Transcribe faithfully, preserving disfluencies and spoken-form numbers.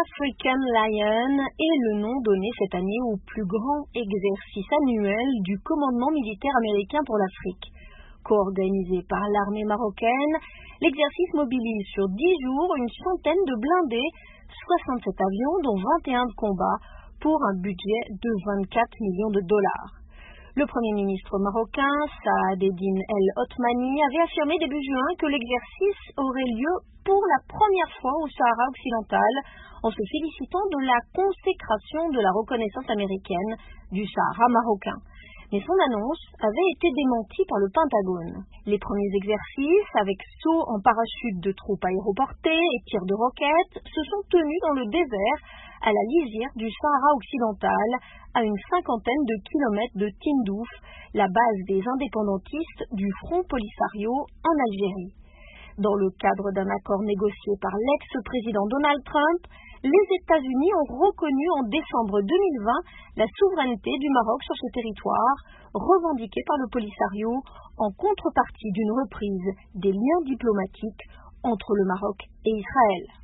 African Lion est le nom donné cette année au plus grand exercice annuel du commandement militaire américain pour l'Afrique. Co-organisé par l'armée marocaine, l'exercice mobilise sur dix jours une centaine de blindés, soixante-sept avions dont vingt et un de combat, pour un budget de vingt-quatre millions de dollars. Le Premier ministre marocain, Saad Eddine El Othmani, avait affirmé début juin que l'exercice aurait lieu pour la première fois au Sahara occidental, en se félicitant de la consécration de la reconnaissance américaine du Sahara marocain. Mais son annonce avait été démentie par le Pentagone. Les premiers exercices, avec saut en parachute de troupes aéroportées et tirs de roquettes, se sont tenus dans le désert, à la lisière du Sahara occidental, à une cinquantaine de kilomètres de Tindouf, la base des indépendantistes du Front Polisario en Algérie. Dans le cadre d'un accord négocié par l'ex-président Donald Trump, les États-Unis ont reconnu en décembre deux mille vingt la souveraineté du Maroc sur ce territoire, revendiquée par le Polisario en contrepartie d'une reprise des liens diplomatiques entre le Maroc et Israël.